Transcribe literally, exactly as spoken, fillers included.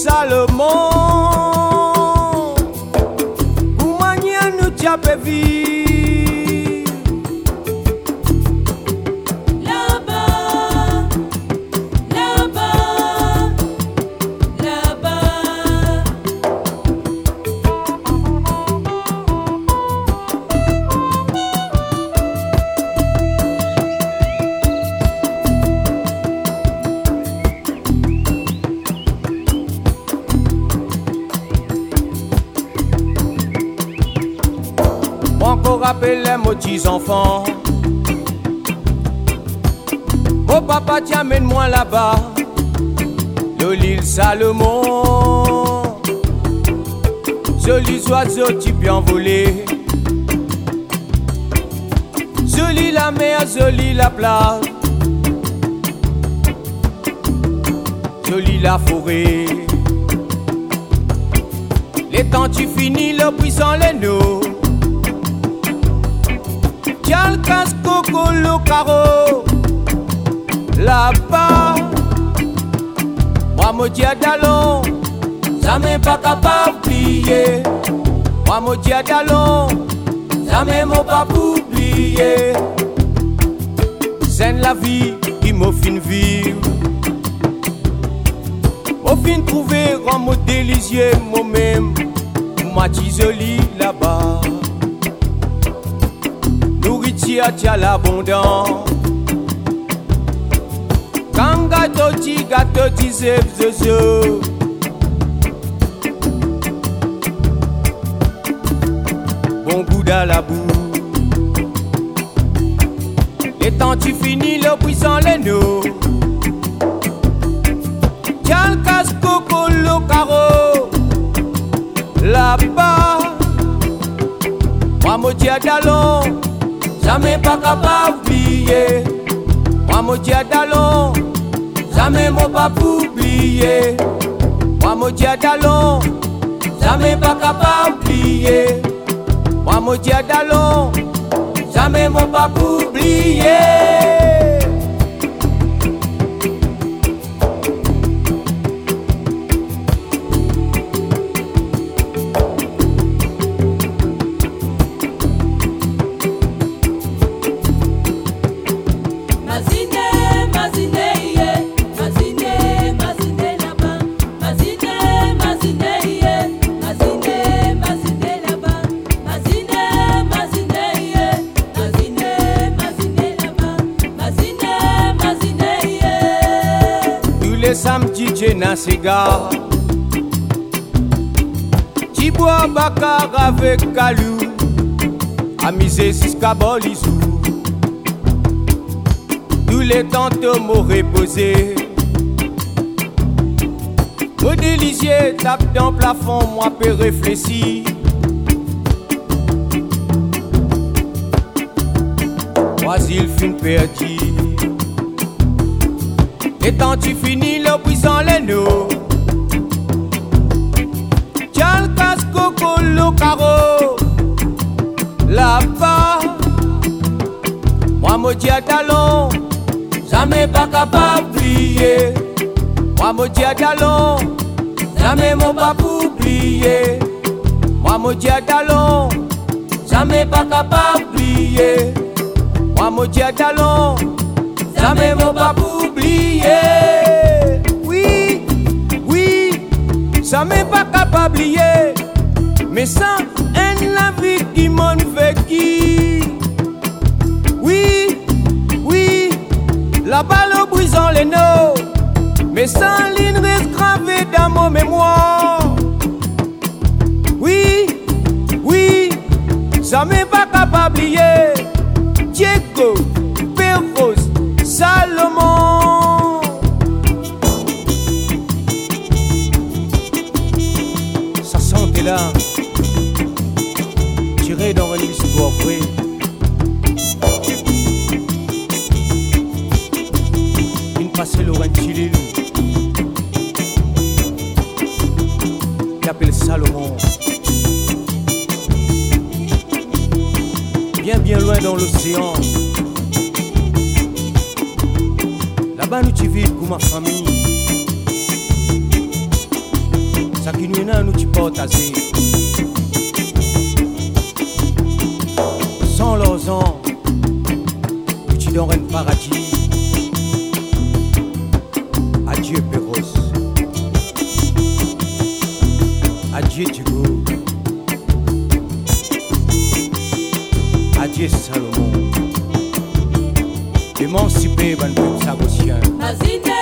Salomon, pour manier nous diable vivre. Là-bas, là-bas, là-bas. Encore rappelez mes petits enfants. Oh papa, tiens, amène-moi là-bas, de l'île Salomon. Jolis oiseaux qui bien volé, jolie la mer, jolie la plage, jolie la forêt. Les temps tu finis, le puissant les nous. Tiens le casque, le carreau, là-bas. Moi, mon Dieu d'allons, ça m'est pas capable d'oublier. Moi, mon Dieu d'allons, ça m'est pas oublier. C'est la vie qui m'a fin vivre. Au fin trouver un mot délicieux, moi-même, moi, joli là-bas. Nourriture, t'as l'abondance. Quand gâteau, ti gâteau, ti zèb, zèb. Bon goût dans la boue. Les temps tu finis, le puissant les nous. Tiens le casque, le carreau, là-bas. Moi, mon Dieu d'allons, jamais pas capable d'oublier. Moi, mon Dieu d'allons, jamais mon pas oublier. Moi, mon Dieu d'allons, jamais pas capable d'oublier. Moi, mon Dieu d'allons, jamais mon pas oublier. Samedi j'ai na cigare, tu bois bacar avec Kalou, amusé jusqu'à Bolisou. Tous les tantôt m'ont reposé, au délicieux tape dans le plafond, moi peux réfléchir. Moi il fin perdu. Et tant tu finis, le puissant les nous. Tiens le casque, le carreau, là-bas. Moi, mon Dieu d'allons, jamais pas capable d'oublier. Moi, mon Dieu d'allons, jamais mon pas oublier. Moi, mon Dieu d'allons, jamais pas capable d'oublier. Moi, mon Dieu d'allons, jamais mon pas oublier. Oui, oui, ça m'est pas capable d'oublier. Mais sans un la vie qui m'en vécu. Oui, oui, la balle au brisant les nœuds. Mais sans ligne reste gravée dans mon mémoire. Oui, oui, ça m'est pas capable d'oublier. Diego, Perros, Salomon. Ça sentait là, tiré dans une histoire vraie. Une passée Laurent Chilil, qui appelle Salomon. Bien bien loin dans l'océan. Là-bas nous tu vis pour ma famille. Ça qui nous est nous tu portes à zé. Sans leurs ans, tu dans un paradis. Adieu Péros. Adieu Diego. Adieu Salomon. Émancipé, ban peuple sagotien.